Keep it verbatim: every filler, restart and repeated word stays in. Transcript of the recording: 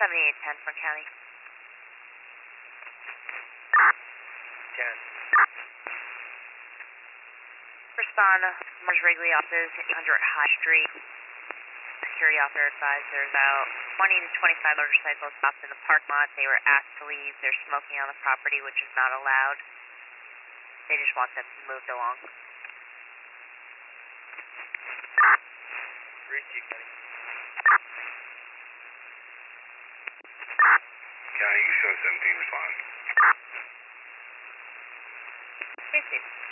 seventy-eight ten for County. ten. Respond, Mars Wrigley office, eight hundred High Street. Security officer advised there's about twenty to twenty-five motorcycles stopped in the parking lot. They were asked to leave. They're smoking on the property, which is not allowed. They just want them moved along. Receive, buddy. County, you show seventeen, respond. Receive.